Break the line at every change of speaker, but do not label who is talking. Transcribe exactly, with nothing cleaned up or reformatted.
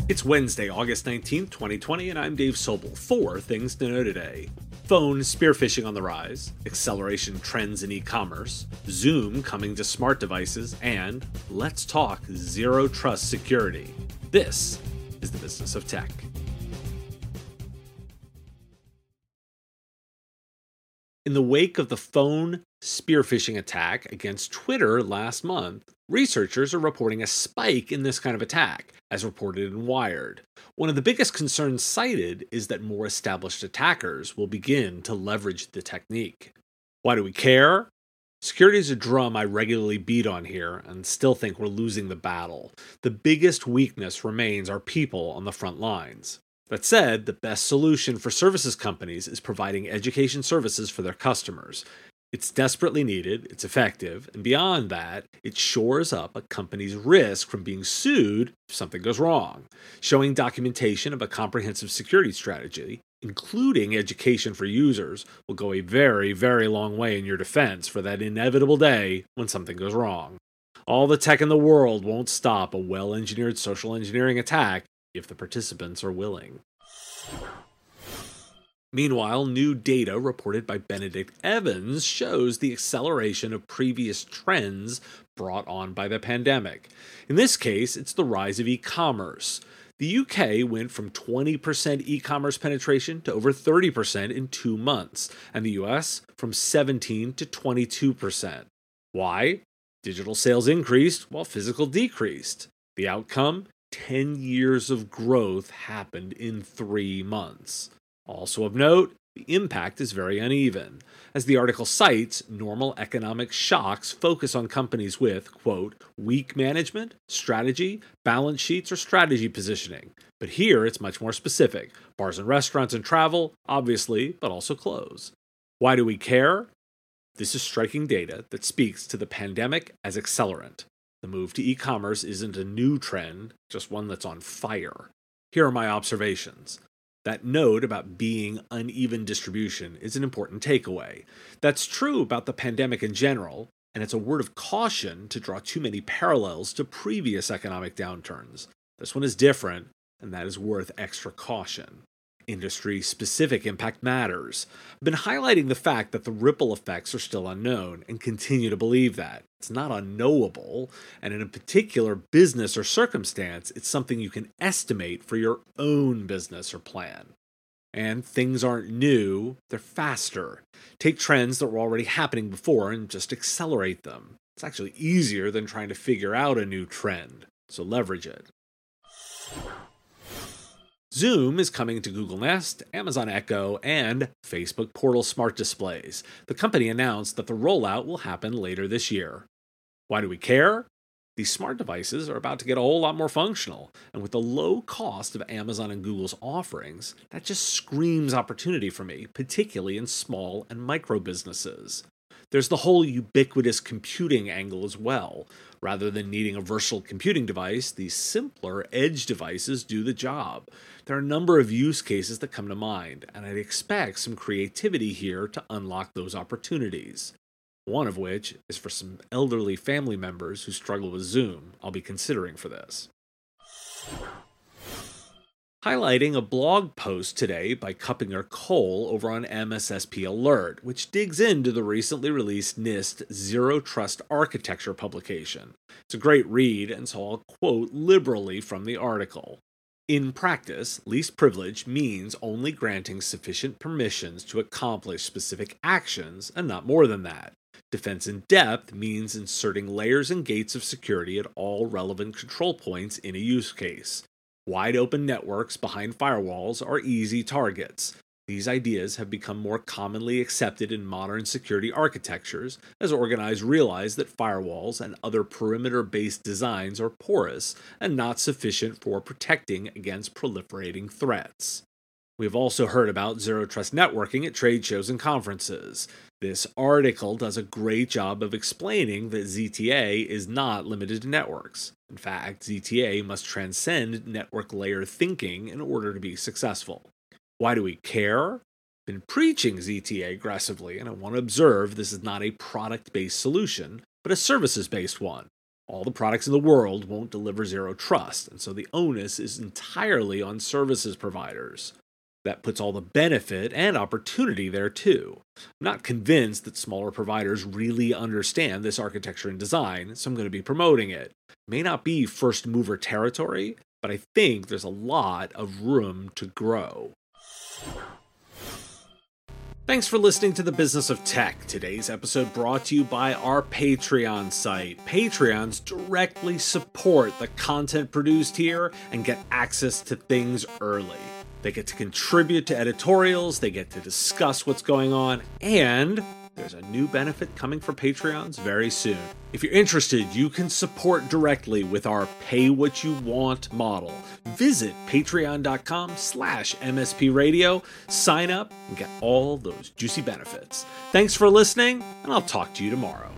It's Wednesday, August nineteenth, twenty twenty, and I'm Dave Sobel. Four things to know today. Phone spear phishing on the rise, acceleration trends in e-commerce, Zoom coming to smart devices, and let's talk zero trust security. This is the Business of Tech. In the wake of the phone spear phishing attack against Twitter last month, researchers are reporting a spike in this kind of attack, as reported in Wired. One of the biggest concerns cited is that more established attackers will begin to leverage the technique. Why do we care? Security is a drum I regularly beat on here and still think we're losing the battle. The biggest weakness remains our people on the front lines. That said, the best solution for services companies is providing education services for their customers. It's desperately needed, it's effective, and beyond that, it shores up a company's risk from being sued if something goes wrong. Showing documentation of a comprehensive security strategy, including education for users, will go a very, very long way in your defense for that inevitable day when something goes wrong. All the tech in the world won't stop a well-engineered social engineering attack if the participants are willing. Meanwhile, new data reported by Benedict Evans shows the acceleration of previous trends brought on by the pandemic. In this case, it's the rise of e-commerce. The U K went from twenty percent e-commerce penetration to over thirty percent in two months, and the U S from seventeen to twenty-two percent. Why? Digital sales increased while physical decreased. The outcome? ten years of growth happened in three months. Also of note, the impact is very uneven. As the article cites, normal economic shocks focus on companies with, quote, weak management, strategy, balance sheets, or strategy positioning. But here it's much more specific. Bars and restaurants and travel, obviously, but also close. Why do we care? This is striking data that speaks to the pandemic as accelerant. The move to e-commerce isn't a new trend, just one that's on fire. Here are my observations. That note about being uneven distribution is an important takeaway. That's true about the pandemic in general, and it's a word of caution to draw too many parallels to previous economic downturns. This one is different, and that is worth extra caution. Industry-specific impact matters. I've been highlighting the fact that the ripple effects are still unknown and continue to believe that. It's not unknowable, and in a particular business or circumstance, it's something you can estimate for your own business or plan. And things aren't new, they're faster. Take trends that were already happening before and just accelerate them. It's actually easier than trying to figure out a new trend, so leverage it. Zoom is coming to Google Nest, Amazon Echo, and Facebook Portal Smart Displays. The company announced that the rollout will happen later this year. Why do we care? These smart devices are about to get a whole lot more functional, and with the low cost of Amazon and Google's offerings, that just screams opportunity for me, particularly in small and micro businesses. There's the whole ubiquitous computing angle as well. Rather than needing a versatile computing device, these simpler edge devices do the job. There are a number of use cases that come to mind, and I'd expect some creativity here to unlock those opportunities. One of which is for some elderly family members who struggle with Zoom. I'll be considering for this. Highlighting a blog post today by Kuppinger Cole over on M S S P Alert, which digs into the recently released NIST Zero Trust Architecture publication. It's a great read, and so I'll quote liberally from the article. In practice, least privilege means only granting sufficient permissions to accomplish specific actions, and not more than that. Defense in depth means inserting layers and gates of security at all relevant control points in a use case. Wide open networks behind firewalls are easy targets. These ideas have become more commonly accepted in modern security architectures as organizers realize that firewalls and other perimeter-based designs are porous and not sufficient for protecting against proliferating threats. We've also heard about Zero Trust networking at trade shows and conferences. This article does a great job of explaining that Z T A is not limited to networks. In fact, Z T A must transcend network layer thinking in order to be successful. Why do we care? I've been preaching Z T A aggressively, and I want to observe this is not a product-based solution, but a services-based one. All the products in the world won't deliver zero trust, and so the onus is entirely on services providers. That puts all the benefit and opportunity there too. I'm not convinced that smaller providers really understand this architecture and design, so I'm going to be promoting it. It may not be first mover territory, but I think there's a lot of room to grow. Thanks for listening to The Business of Tech. Today's episode brought to you by our Patreon site. Patreons directly support the content produced here and get access to things early. They get to contribute to editorials, they get to discuss what's going on, and there's a new benefit coming for Patreons very soon. If you're interested, you can support directly with our pay what you want model. Visit patreon.com slash MSP radio, sign up, and get all those juicy benefits. Thanks for listening, and I'll talk to you tomorrow.